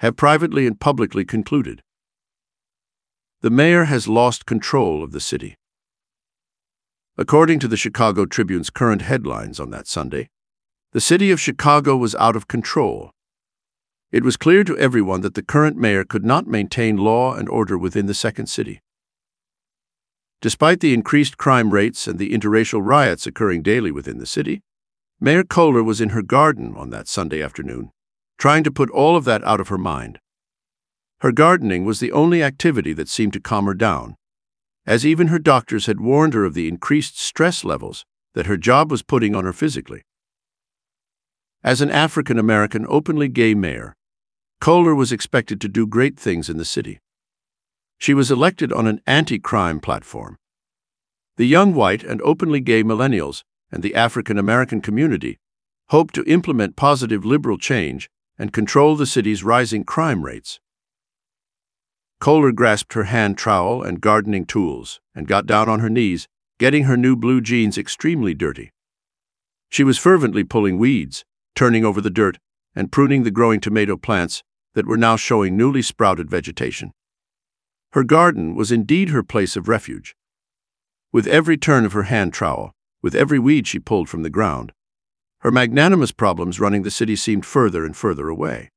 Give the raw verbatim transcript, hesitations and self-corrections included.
have privately and publicly concluded. The mayor has lost control of the city. According to the Chicago Tribune's current headlines on that Sunday, the city of Chicago was out of control. It was clear to everyone that the current mayor could not maintain law and order within the second city. Despite the increased crime rates and the interracial riots occurring daily within the city, Mayor Kohler was in her garden on that Sunday afternoon, trying to put all of that out of her mind. Her gardening was the only activity that seemed to calm her down, as even her doctors had warned her of the increased stress levels that her job was putting on her physically. As an African-American openly gay mayor, Kohler was expected to do great things in the city. She was elected on an anti-crime platform. The young white and openly gay millennials and the African-American community hoped to implement positive liberal change and control the city's rising crime rates. Kohler grasped her hand trowel and gardening tools and got down on her knees, getting her new blue jeans extremely dirty. She was fervently pulling weeds, turning over the dirt, and pruning the growing tomato plants that were now showing newly sprouted vegetation. Her garden was indeed her place of refuge. With every turn of her hand trowel, with every weed she pulled from the ground, her magnanimous problems running the city seemed further and further away.